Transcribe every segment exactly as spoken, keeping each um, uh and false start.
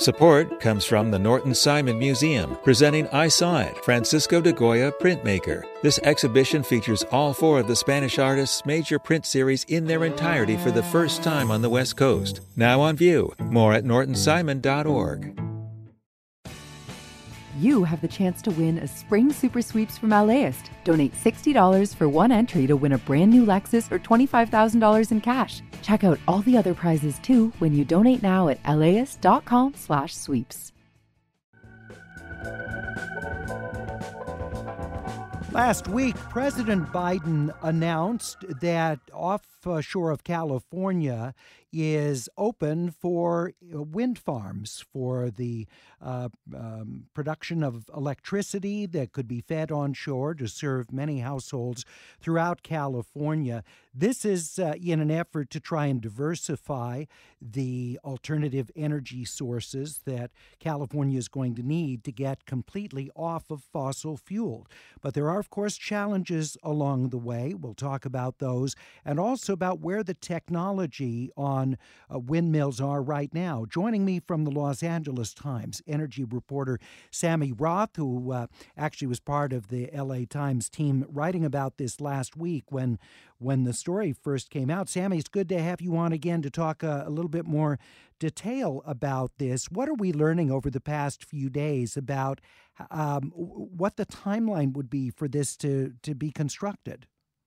Support comes from the Norton Simon Museum, presenting I Saw It, Francisco de Goya Printmaker. This exhibition features all four of the Spanish artist's major print series in their entirety for the first time on the West Coast. Now on view. More at norton simon dot org. You have the chance to win a Spring Super Sweeps from LAist. Donate sixty dollars for one entry to win a brand new Lexus or twenty-five thousand dollars in cash. Check out all the other prizes too when you donate now at laist.com slash sweeps. Last week, President Biden announced that offshore of California is open for wind farms for the uh, um, production of electricity that could be fed onshore to serve many households throughout California. This is uh, in an effort to try and diversify the alternative energy sources that California is going to need to get completely off of fossil fuel. But there are, of course, challenges along the way. We'll talk about those and also about where the technology on Uh, windmills are right now. Joining me from the Los Angeles Times, energy reporter Sammy Roth, who uh, actually was part of the L A Times team writing about this last week when when the story first came out. Sammy, it's good to have you on again to talk uh, a little bit more detail about this. What are we learning over the past few days about um, what the timeline would be for this to, to be constructed?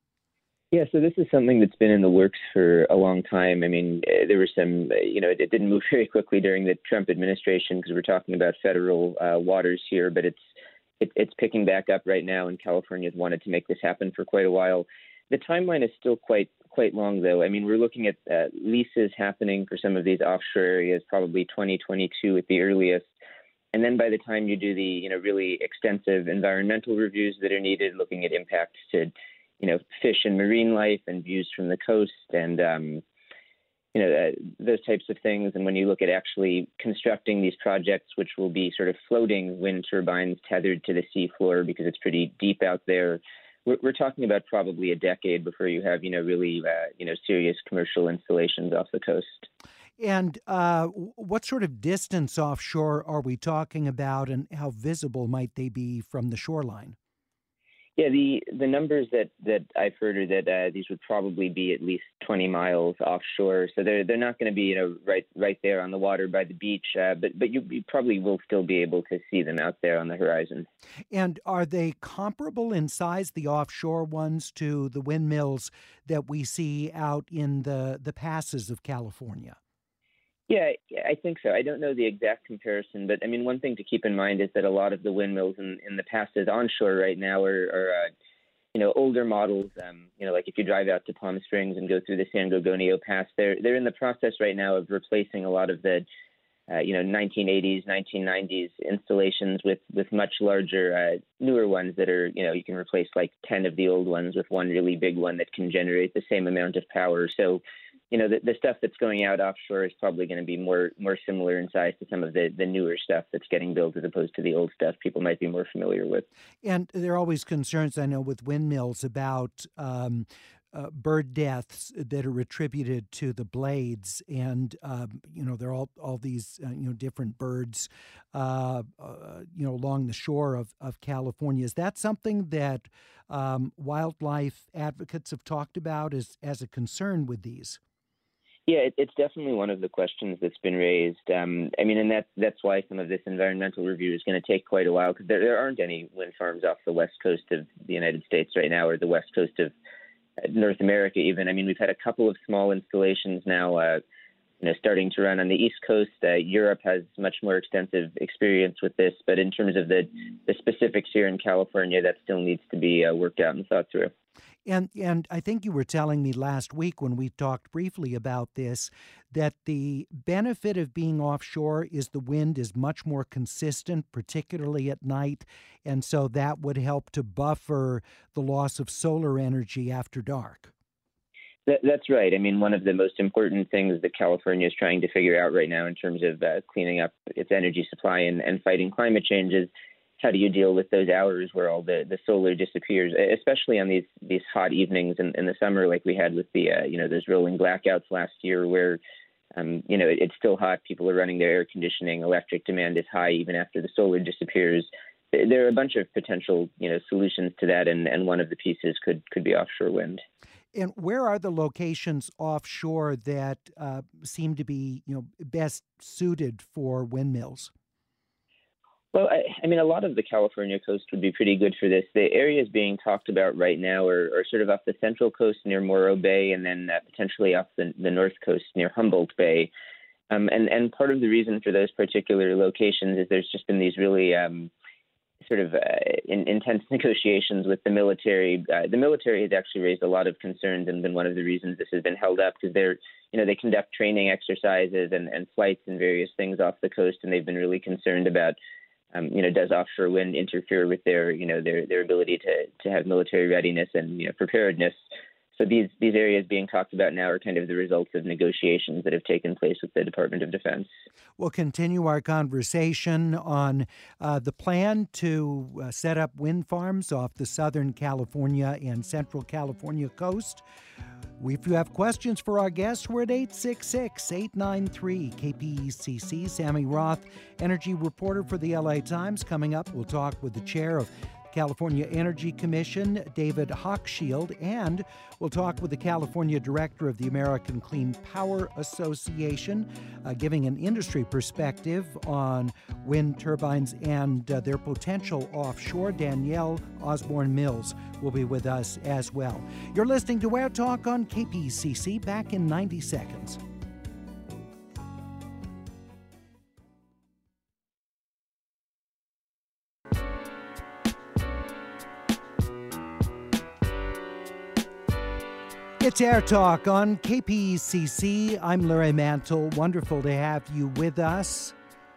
Yeah, so this is something that's been in the works for a long time. I mean, uh, there were some, uh, you know, it, it didn't move very quickly during the Trump administration because we're talking about federal uh, waters here, but it's it, it's picking back up right now, and California's wanted to make this happen for quite a while. The timeline is still quite quite long, though. I mean, we're looking at uh, leases happening for some of these offshore areas, probably twenty twenty-two at the earliest. And then by the time you do the, you know, really extensive environmental reviews that are needed, looking at impacts to you know, fish and marine life and views from the coast and, um, you know, uh, those types of things. And when you look at actually constructing these projects, which will be sort of floating wind turbines tethered to the seafloor because it's pretty deep out there, we're, we're talking about probably a decade before you have, you know, really, uh, you know, serious commercial installations off the coast. And uh, what sort of distance offshore are we talking about, and how visible might they be from the shoreline? Yeah, the, the numbers that, that I've heard are that uh, these would probably be at least twenty miles offshore. So they're they're not going to be you know right right there on the water by the beach, uh, but but you, you probably will still be able to see them out there on the horizon. And are they comparable in size, the offshore ones, to the windmills that we see out in the, the passes of California? Yeah, I think so. I don't know the exact comparison, but I mean, one thing to keep in mind is that a lot of the windmills in, in the passes onshore right now are, are uh, you know, older models. Um, you know, like if you drive out to Palm Springs and go through the San Gorgonio Pass, they're they're in the process right now of replacing a lot of the, uh, you know, nineteen eighties, nineteen nineties installations with with much larger, uh, newer ones that are, you know, you can replace like ten of the old ones with one really big one that can generate the same amount of power. So, you know, the, the stuff that's going out offshore is probably going to be more more similar in size to some of the, the newer stuff that's getting built as opposed to the old stuff people might be more familiar with. And there are always concerns, I know, with windmills about um, uh, bird deaths that are attributed to the blades. And, um, you know, there are all, all these, uh, you know, different birds, uh, uh, you know, along the shore of, of California. Is that something that um, wildlife advocates have talked about as, as a concern with these? Yeah, it, it's definitely one of the questions that's been raised. Um, I mean, and that's that's why some of this environmental review is going to take quite a while, because there, there aren't any wind farms off the west coast of the United States right now, or the west coast of North America even. I mean, we've had a couple of small installations now, uh, you know, starting to run on the East Coast. Uh, Europe has much more extensive experience with this, but in terms of the, the specifics here in California, that still needs to be uh, worked out and thought through. And and I think you were telling me last week when we talked briefly about this that the benefit of being offshore is the wind is much more consistent, particularly at night, and so that would help to buffer the loss of solar energy after dark. That, that's right. I mean, one of the most important things that California is trying to figure out right now in terms of uh, cleaning up its energy supply and, and fighting climate change is how do you deal with those hours where all the, the solar disappears, especially on these these hot evenings in, in the summer, like we had with the, uh, you know, those rolling blackouts last year where um, you know, it, it's still hot. People are running their air conditioning. Electric demand is high even after the solar disappears. There are a bunch of potential, you know, solutions to that, and, and one of the pieces could could be offshore wind. And where are the locations offshore that uh, seem to be, you know, best suited for windmills? Well, I, I mean, a lot of the California coast would be pretty good for this. The areas being talked about right now are, are sort of off the central coast near Morro Bay, and then uh, potentially off the, the north coast near Humboldt Bay. Um, and, and part of the reason for those particular locations is there's just been these really um, sort of uh, in, intense negotiations with the military. Uh, the military has actually raised a lot of concerns and been one of the reasons this has been held up, because they're, you know, they conduct training exercises and, and flights and various things off the coast, and they've been really concerned about, um, you know, does offshore wind interfere with their, you know, their their ability to to have military readiness and, you know, preparedness. So these these areas being talked about now are kind of the results of negotiations that have taken place with the Department of Defense. We'll continue our conversation on uh, the plan to uh, set up wind farms off the Southern California and Central California coast. If you have questions for our guests, we're at eight six six, eight nine three, K P E C C. Sammy Roth, energy reporter for the L A Times. Coming up, we'll talk with the chair of California Energy Commission, David Hochschild, and we'll talk with the California director of the American Clean Power Association, uh, giving an industry perspective on wind turbines and uh, their potential offshore. Danielle Osborne Mills will be with us as well. You're listening to Air Talk on K P E C C. Back in ninety seconds. It's Air Talk on K P E C C. I'm Larry Mantle. Wonderful to have you with us.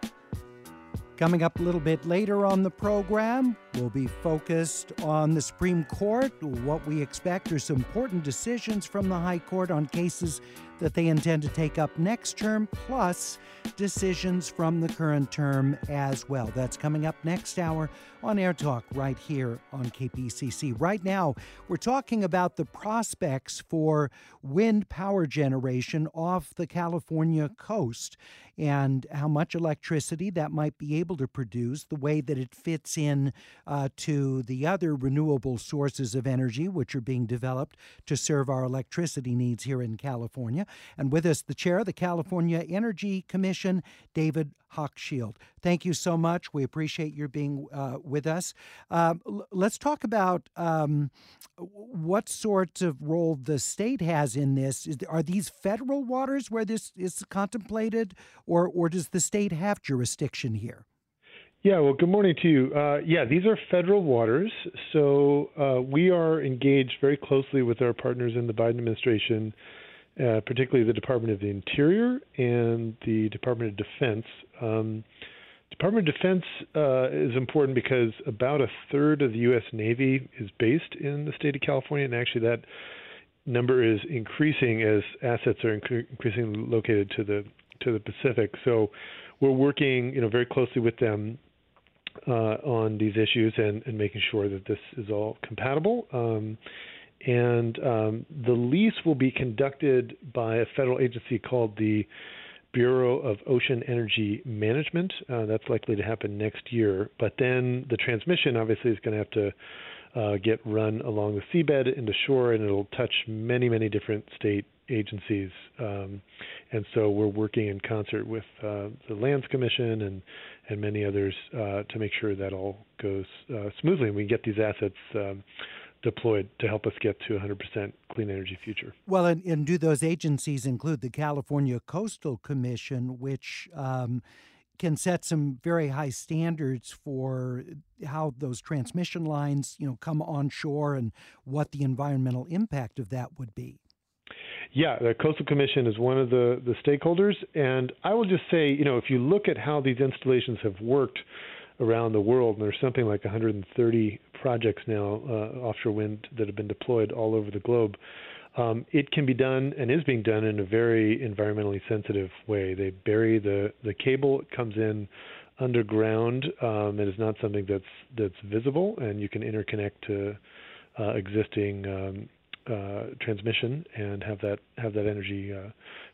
Coming up a little bit later on the program, we'll be focused on the Supreme Court. What we expect are some important decisions from the High Court on cases that they intend to take up next term, plus decisions from the current term as well. That's coming up next hour on Air Talk right here on K P E C C. Right now, we're talking about the prospects for wind power generation off the California coast and how much electricity that might be able to produce, the way that it fits in uh, to the other renewable sources of energy which are being developed to serve our electricity needs here in California. And with us, the chair of the California Energy Commission, David Hochschild. Thank you so much. We appreciate your being uh, with us. Um, l- let's talk about um, what sort of role the state has in this. Is, are these federal waters where this is contemplated, or, or does the state have jurisdiction here? Yeah, well, good morning to you. Uh, yeah, these are federal waters. So uh, we are engaged very closely with our partners in the Biden administration, Uh, particularly the Department of the Interior and the Department of Defense. Um, Department of Defense uh, is important because about a third of the U S Navy is based in the state of California, and actually that number is increasing as assets are incre- increasingly located to the to the Pacific. So we're working, you know, very closely with them uh, on these issues and, and making sure that this is all compatible. Um, And um, the lease will be conducted by a federal agency called the Bureau of Ocean Energy Management. Uh, that's likely to happen next year. But then the transmission obviously is going to have to uh, get run along the seabed into shore, and it'll touch many, many different state agencies. Um, and so we're working in concert with uh, the Lands Commission and, and many others uh, to make sure that all goes uh, smoothly and we get these assets um, deployed to help us get to a one hundred percent clean energy future. Well, and, and do those agencies include the California Coastal Commission, which um, can set some very high standards for how those transmission lines, you know, come onshore and what the environmental impact of that would be? Yeah, the Coastal Commission is one of the, the stakeholders. And I will just say, you know, if you look at how these installations have worked around the world, and there's something like one hundred thirty projects now, uh, offshore wind, that have been deployed all over the globe. Um, it can be done and is being done in a very environmentally sensitive way. They bury the, the cable, it comes in underground. Um, it is not something that's that's visible, and you can interconnect to uh, existing um, uh, transmission and have that have that energy uh,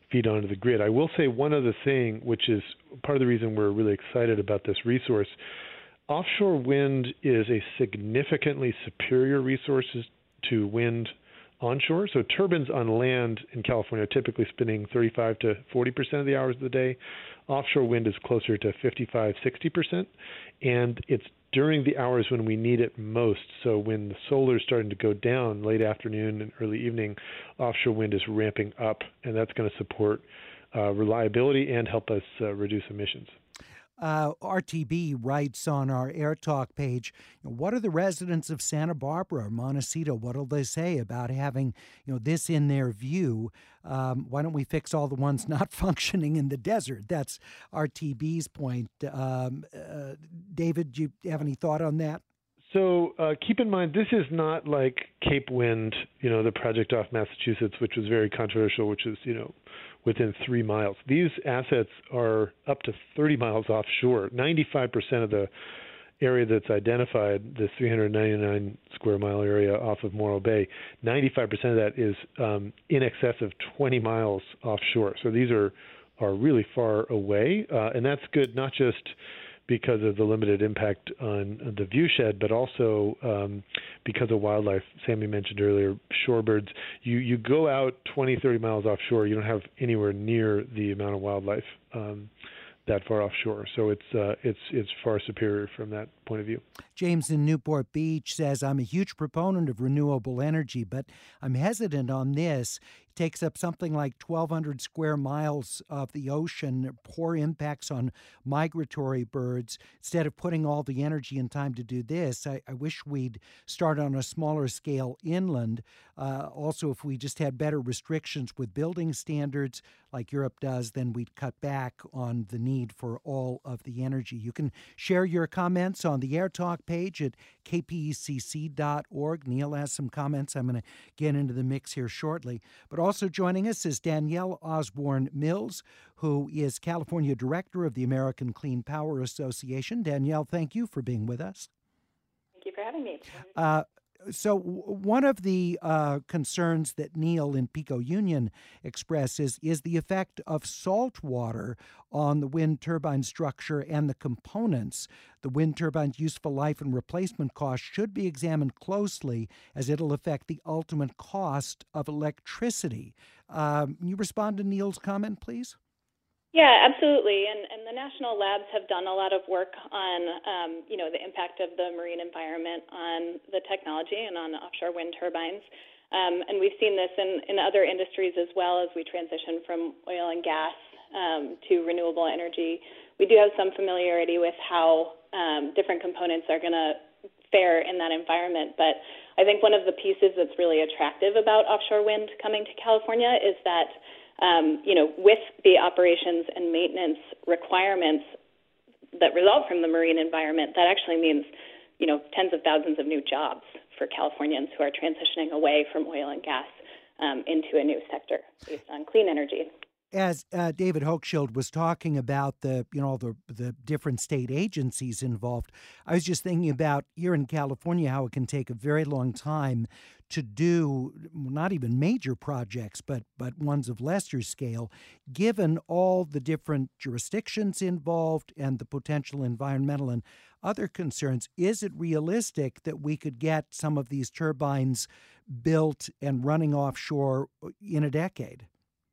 feed onto the grid. I will say one other thing, which is part of the reason we're really excited about this resource. Offshore wind is a significantly superior resource to wind onshore. So turbines on land in California are typically spinning thirty-five to forty percent of the hours of the day. Offshore wind is closer to fifty-five, sixty percent. And it's during the hours when we need it most. So when the solar is starting to go down late afternoon and early evening, offshore wind is ramping up, and that's going to support uh, reliability and help us uh, reduce emissions. Uh, R T B writes on our Air Talk page, you know, what are the residents of Santa Barbara or Montecito, what will they say about having, you know, this in their view? Um, why don't we fix all the ones not functioning in the desert? That's R T B's point. Um, uh, David, do you have any thought on that? So uh, keep in mind, this is not like Cape Wind, you know, the project off Massachusetts, which was very controversial, which is, you know, within three miles. These assets are up to thirty miles offshore. ninety-five percent of the area that's identified, the three hundred ninety-nine square mile area off of Morro Bay, ninety-five percent of that is um, in excess of twenty miles offshore. So these are, are really far away, uh, and that's good not just because of the limited impact on the viewshed, but also um, because of wildlife. Sammy mentioned earlier, shorebirds. You you go out twenty, thirty miles offshore, you don't have anywhere near the amount of wildlife um, that far offshore. So it's uh, it's it's far superior from that point of view. James in Newport Beach says, I'm a huge proponent of renewable energy, but I'm hesitant on this. It takes up something like twelve hundred square miles of the ocean, poor impacts on migratory birds. Instead of putting all the energy and time to do this, I, I wish we'd start on a smaller scale inland. Uh, also, if we just had better restrictions with building standards like Europe does, then we'd cut back on the need for all of the energy. You can share your comments on the Air Talk page at k p e c c dot org. Neil has some comments I'm going to get into the mix here shortly. But also joining us is Danielle Osborne Mills, who is California Director of the American Clean Power Association. Danielle, thank you for being with us. Thank you for having me. Uh, So one of the uh, concerns that Neil in Pico Union expresses is the effect of salt water on the wind turbine structure and the components. The wind turbine's useful life and replacement costs should be examined closely, as it'll affect the ultimate cost of electricity. Um, can you respond to Neil's comment, please? Yeah, absolutely. And, and the national labs have done a lot of work on, um, you know, the impact of the marine environment on the technology and on offshore wind turbines. Um, and we've seen this in, in other industries as well as we transition from oil and gas um, to renewable energy. We do have some familiarity with how um, different components are going to fare in that environment. But I think one of the pieces that's really attractive about offshore wind coming to California is that Um, you know, with the operations and maintenance requirements that result from the marine environment, that actually means, you know, tens of thousands of new jobs for Californians who are transitioning away from oil and gas um, into a new sector based on clean energy. As uh, David Hochschild was talking about the, you know, the the different state agencies involved, I was just thinking about here in California how it can take a very long time to do not even major projects, but but ones of lesser scale, given all the different jurisdictions involved and the potential environmental and other concerns. Is it realistic that we could get some of these turbines built and running offshore in a decade?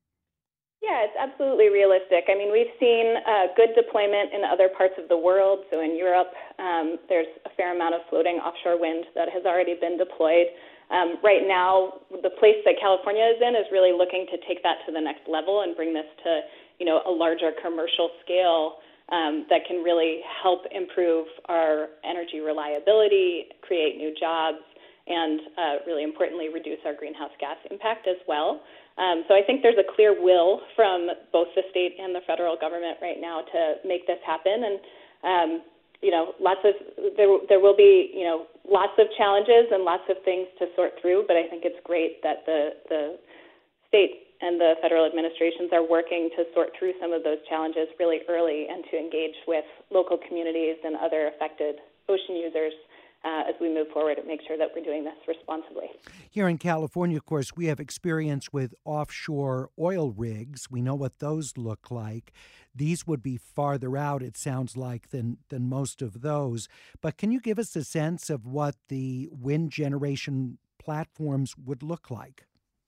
Yeah, it's absolutely realistic. I mean, we've seen uh, good deployment in other parts of the world. So in Europe, um, there's a fair amount of floating offshore wind that has already been deployed. Um, right now, the place that California is in is really looking to take that to the next level and bring this to, you know, a larger commercial scale um, that can really help improve our energy reliability, create new jobs, and uh, really importantly, reduce our greenhouse gas impact as well. Um, so I think there's a clear will from both the state and the federal government right now to make this happen. And, um, you know, lots of there there will be, you know, lots of challenges and lots of things to sort through. But I think it's great that the, the state and the federal administrations are working to sort through some of those challenges really early and to engage with local communities and other affected ocean users uh, as we move forward and make sure that we're doing this responsibly. Here in California, of course, we have experience with offshore oil rigs. We know what those look like. These would be farther out, it sounds like, than, than most of those. But can you give us a sense of what the wind generation platforms would look like?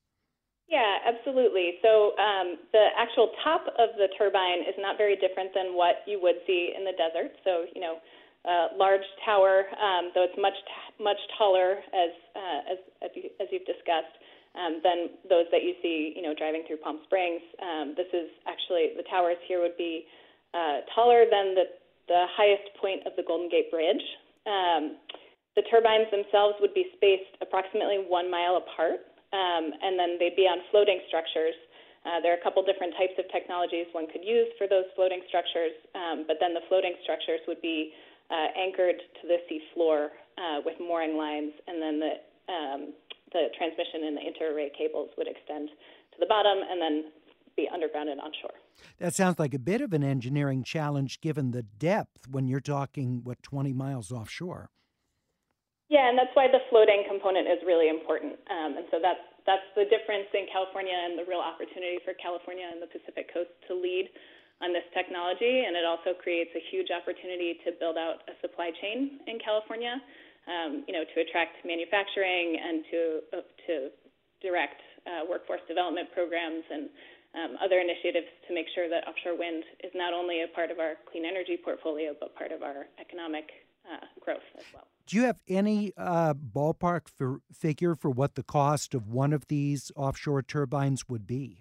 Yeah, absolutely. So um, the actual top of the turbine is not very different than what you would see in the desert. So, you know, uh, large tower, um, though it's much t- much taller, as uh, as as, you, as you've discussed, um, than those that you see, you know, driving through Palm Springs. Um, this is actually, the towers here would be uh, taller than the the highest point of the Golden Gate Bridge. Um, the turbines themselves would be spaced approximately one mile apart. Um, and then they'd be on floating structures. Uh, there are a couple different types of technologies one could use for those floating structures, um, but then the floating structures would be uh, anchored to the sea floor uh, with mooring lines, and then the um, the transmission and the interarray cables would extend to the bottom and then be underground and onshore. That sounds like a bit of an engineering challenge given the depth when you're talking, what, twenty miles offshore. Yeah, and that's why the floating component is really important. Um, and so that's that's the difference in California and the real opportunity for California and the Pacific Coast to lead on this technology. And it also creates a huge opportunity to build out a supply chain in California, um, you know, to attract manufacturing and to uh, to direct uh, workforce development programs and um, other initiatives to make sure that offshore wind is not only a part of our clean energy portfolio, but part of our economic uh, growth as well. Do you have any uh, ballpark for, figure for what the cost of one of these offshore turbines would be?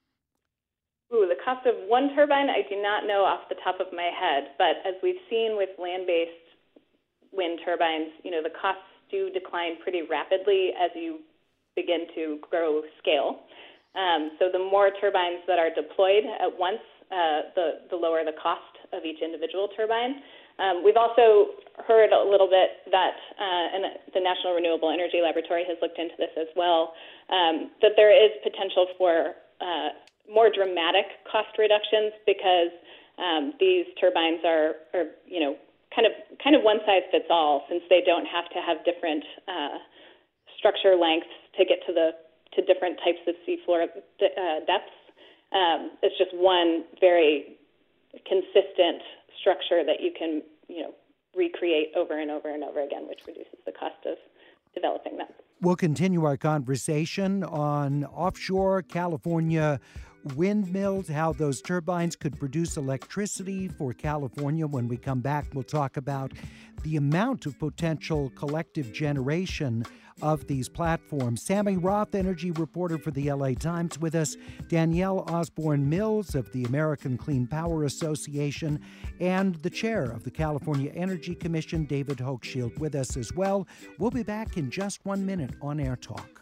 Ooh, the cost of one turbine, I do not know off the top of my head. But as we've seen with land-based wind turbines, you know, the costs do decline pretty rapidly as you begin to grow scale. Um, so the more turbines that are deployed at once, uh, the, the lower the cost of each individual turbine. Um, we've also heard a little bit that, uh, and the National Renewable Energy Laboratory has looked into this as well, um, that there is potential for uh, more dramatic cost reductions because um, these turbines are, are, you know, kind of kind of one size fits all, since they don't have to have different uh, structure lengths to get to the to different types of seafloor uh, depths. Um, it's just one very consistent structure that you can, you know, recreate over and over and over again, which reduces the cost of developing them. We'll continue our conversation on offshore California windmills, how those turbines could produce electricity for California. When we come back, we'll talk about the amount of potential collective generation of these platforms. Sammy Roth, energy reporter for the L A Times, with us. Danielle Osborne-Mills of the American Clean Power Association, and the chair of the California Energy Commission, David Hochschild, with us as well. We'll be back in just one minute on Air Talk.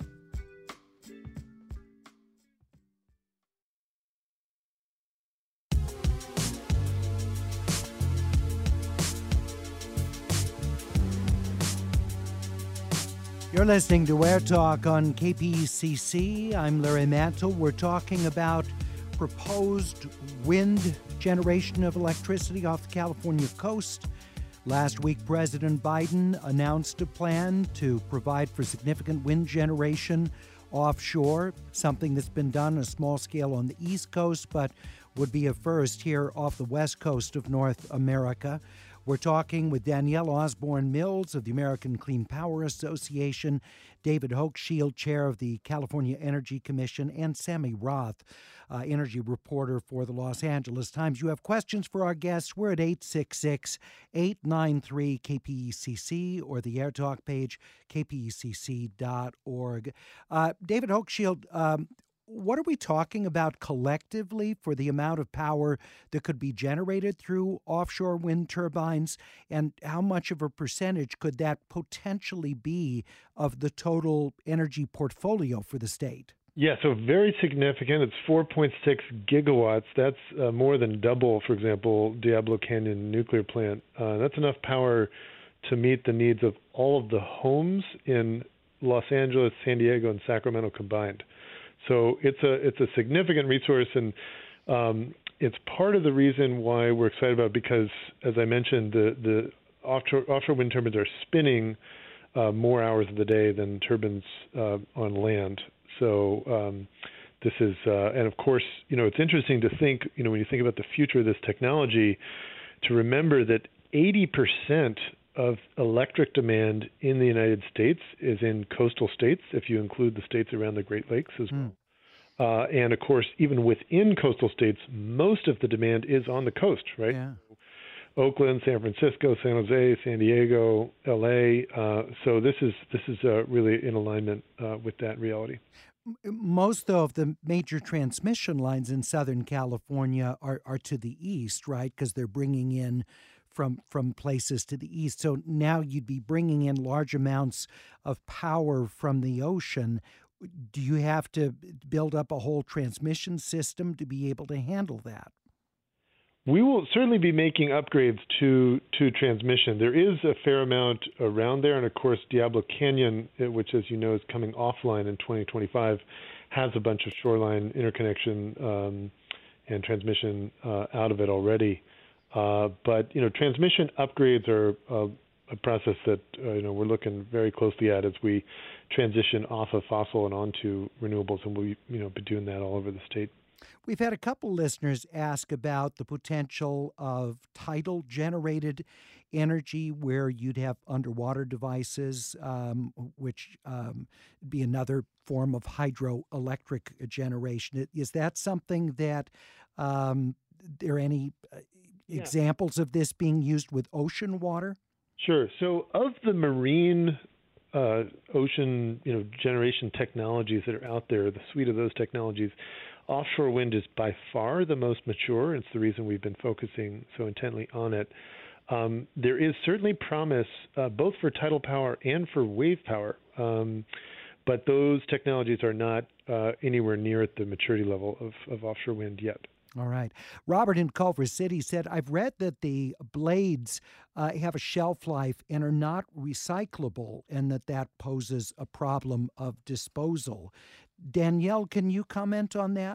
You're listening to Air Talk on K P E C C. I'm Larry Mantle. We're talking about proposed wind generation of electricity off the California coast. Last week, President Biden announced a plan to provide for significant wind generation offshore, something that's been done on a small scale on the East Coast, but would be a first here off the west coast of North America. We're talking with Danielle Osborne-Mills of the American Clean Power Association, David Hochschild, chair of the California Energy Commission, and Sammy Roth, uh, energy reporter for the Los Angeles Times. You have questions for our guests. We're at eight six six, eight nine three, K P E C C or the Air Talk page, k p e c c dot org. Uh, David Hochschild, um, what are we talking about collectively for the amount of power that could be generated through offshore wind turbines, and how much of a percentage could that potentially be of the total energy portfolio for the state? Yeah, so very significant. It's four point six gigawatts. That's uh, more than double, for example, Diablo Canyon nuclear plant. Uh, that's enough power to meet the needs of all of the homes in Los Angeles, San Diego, and Sacramento combined. So it's a it's a significant resource, and um, it's part of the reason why we're excited about it, because, as I mentioned, the, the offshore, offshore wind turbines are spinning uh, more hours of the day than turbines uh, on land. So um, this is, uh, and of course, you know, it's interesting to think, you know, when you think about the future of this technology, to remember that eighty percent of electric demand in the United States is in coastal states, if you include the states around the Great Lakes as well. Mm. Uh, and of course, even within coastal states, most of the demand is on the coast, right? Yeah. Oakland, San Francisco, San Jose, San Diego, L A. Uh, so this is this is uh, really in alignment uh, with that reality. Most of the major transmission lines in Southern California are, are to the east, right? Because they're bringing in from from places to the east. So now you'd be bringing in large amounts of power from the ocean. Do you have to build up a whole transmission system to be able to handle that? We will certainly be making upgrades to to transmission. There is a fair amount around there, and of course, Diablo Canyon, which, as you know, is coming offline in twenty twenty-five, has a bunch of shoreline interconnection um, and transmission uh, out of it already. Uh, but you know, transmission upgrades are uh, a process that uh, you know we're looking very closely at as we transition off of fossil and onto renewables, and we'll you know be doing that all over the state. We've had a couple listeners ask about the potential of tidal-generated energy where you'd have underwater devices, um, which um, would be another form of hydroelectric generation. Is that something that um, there are any yeah. examples of this being used with ocean water? Sure. So of the marine uh, ocean you know, generation technologies that are out there, the suite of those technologies, offshore wind is by far the most mature. It's the reason we've been focusing so intently on it. Um, there is certainly promise uh, both for tidal power and for wave power, um, but those technologies are not uh, anywhere near at the maturity level of, of offshore wind yet. All right. Robert in Culver City said, I've read that the blades uh, have a shelf life and are not recyclable, and that that poses a problem of disposal. Danielle, can you comment on that?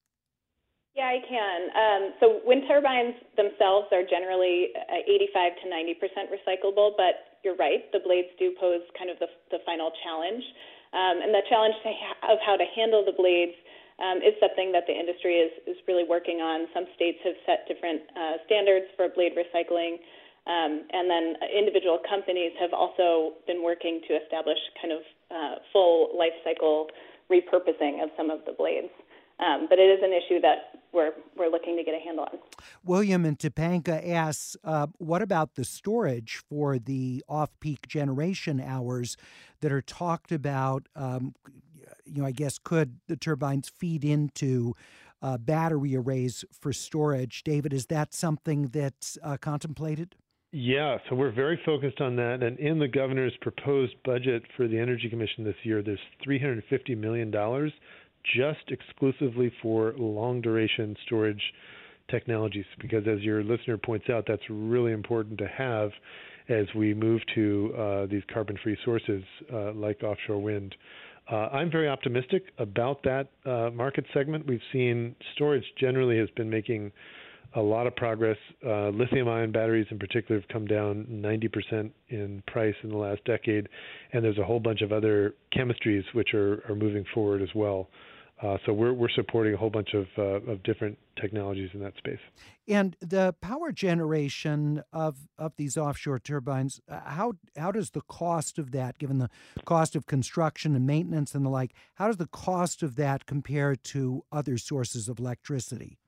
Yeah, I can. Um, so wind turbines themselves are generally eighty-five to ninety percent recyclable, but you're right, the blades do pose kind of the, the final challenge. Um, and the challenge to ha- of how to handle the blades um, is something that the industry is, is really working on. Some states have set different uh, standards for blade recycling. Um, and then individual companies have also been working to establish kind of uh, full life cycle repurposing of some of the blades. Um, but it is an issue that we're we're looking to get a handle on. William in Topanga asks, uh, what about the storage for the off-peak generation hours that are talked about? Um, you know, I guess, could the turbines feed into uh, battery arrays for storage? David, is that something that's uh, contemplated? Yeah, so we're very focused on that. And in the governor's proposed budget for the Energy Commission this year, there's three hundred fifty million dollars just exclusively for long-duration storage technologies, because as your listener points out, that's really important to have as we move to uh, these carbon-free sources uh, like offshore wind. Uh, I'm very optimistic about that uh, market segment. We've seen storage generally has been making a lot of progress. Uh, lithium-ion batteries in particular have come down ninety percent in price in the last decade, and there's a whole bunch of other chemistries which are, are moving forward as well. Uh, so we're we're supporting a whole bunch of uh, of different technologies in that space. And the power generation of of these offshore turbines, how how does the cost of that, given the cost of construction and maintenance and the like, how does the cost of that compare to other sources of electricity?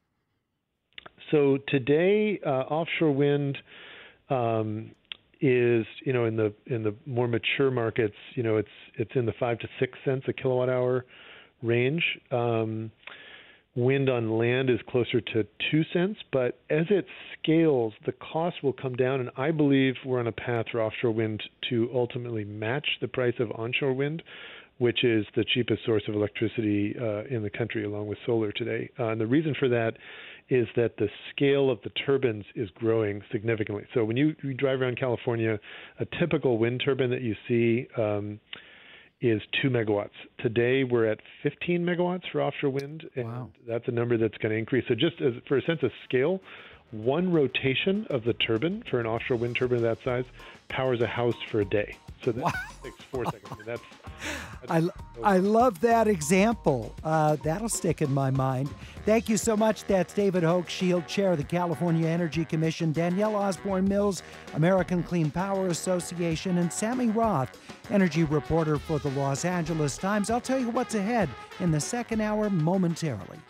So today, uh, offshore wind um, is, you know, in the in the more mature markets, you know, it's it's in the five to six cents a kilowatt hour range. Um, wind on land is closer to two cents, but as it scales, the cost will come down, and I believe we're on a path for offshore wind to ultimately match the price of onshore wind, which is the cheapest source of electricity uh, in the country, along with solar today. Uh, and the reason for that is that the scale of the turbines is growing significantly. So when you, you drive around California, a typical wind turbine that you see um, is two megawatts. Today, we're at fifteen megawatts for offshore wind, and wow. that's a number that's going to increase. So just as, for a sense of scale, one rotation of the turbine for an offshore wind turbine of that size powers a house for a day. So that wow. takes four seconds. I mean, that's, that's I, so I love that example. Uh, that'll stick in my mind. Thank you so much. That's David Hochschild, Chair of the California Energy Commission, Danielle Osborne Mills, American Clean Power Association, and Sammy Roth, energy reporter for the Los Angeles Times. I'll tell you what's ahead in the second hour momentarily.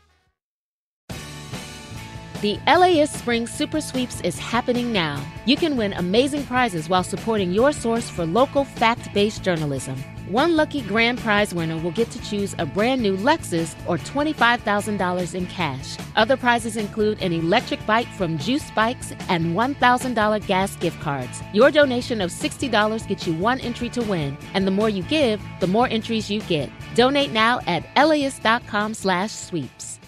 The L A S Spring Super Sweeps is happening now. You can win amazing prizes while supporting your source for local fact-based journalism. One lucky grand prize winner will get to choose a brand new Lexus or twenty-five thousand dollars in cash. Other prizes include an electric bike from Juice Bikes and one thousand dollars gas gift cards. Your donation of sixty dollars gets you one entry to win, and the more you give, the more entries you get. Donate now at L A S dot com slash sweeps.